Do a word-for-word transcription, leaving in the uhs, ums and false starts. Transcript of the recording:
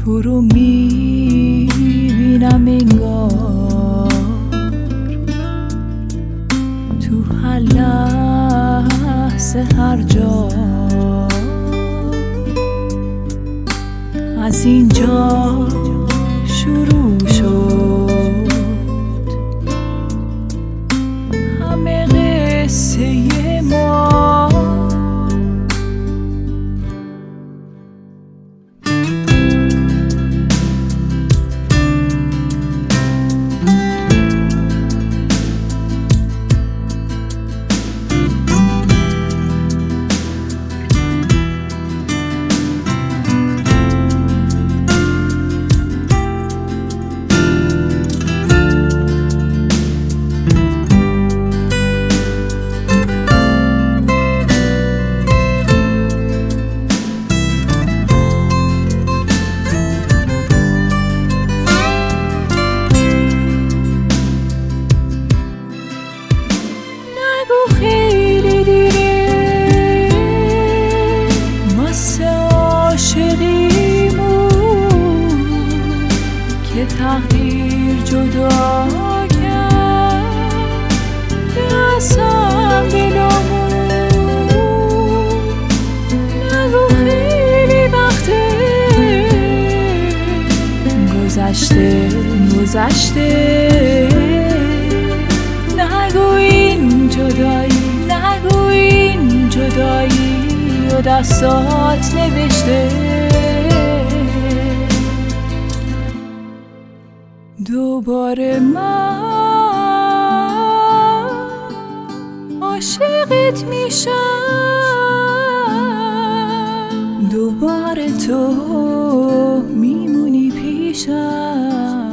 تو رو میبینم انگار تو هر لحظه هر جا، از اینجا شروع شد همه قصه ما. خیلی دیره واسه عاشقیمون که تقدیر جدا کرد دستم دلمون. نگو خیلی وقته گذشته گذشته، نگو این جدایی، نگو این جدایی و دستات نوشته. دوباره من عاشقت میشم، دوباره تو میمونی پیشم.